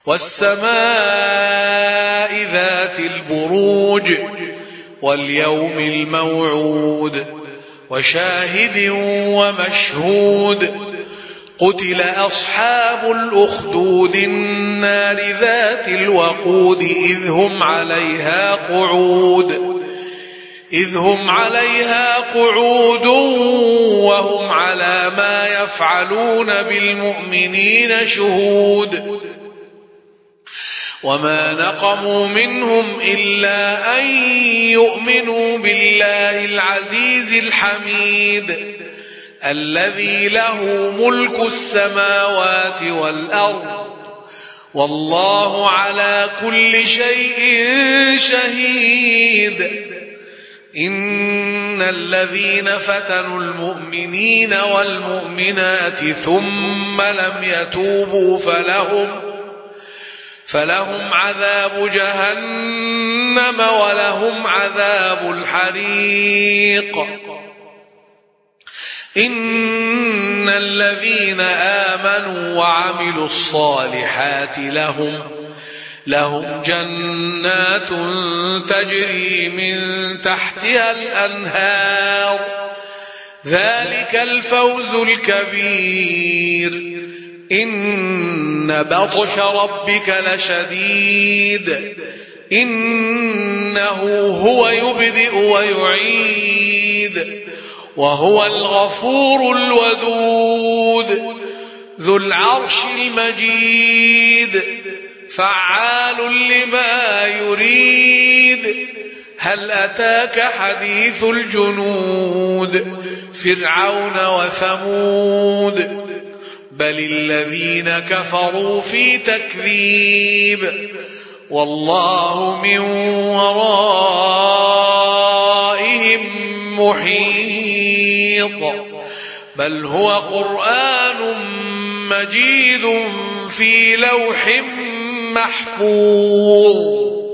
والسماء ذات البروج واليوم الموعود وشاهد ومشهود قتل أصحاب الأخدود النار ذات الوقود إذ هم عليها قعود وهم على ما يفعلون بالمؤمنين شهود وما نقموا منهم إلا أن يؤمنوا بالله العزيز الحميد الذي له ملك السماوات والأرض والله على كل شيء شهيد إن الذين فتنوا المؤمنين والمؤمنات ثم لم يتوبوا فلهم عذاب جهنم ولهم عذاب الحريق إن الذين آمنوا وعملوا الصالحات لهم جنات تجري من تحتها الأنهار ذلك الفوز الكبير إن بطش ربك لشديد إنه هو يبدئ ويعيد وهو الغفور الودود ذو العرش المجيد فعال لما يريد هل أتاك حديث الجنود فرعون وثمود بل الذين كفروا في تكذيب والله من ورائهم محيط بل هو قرآن مجيد في لوح محفوظ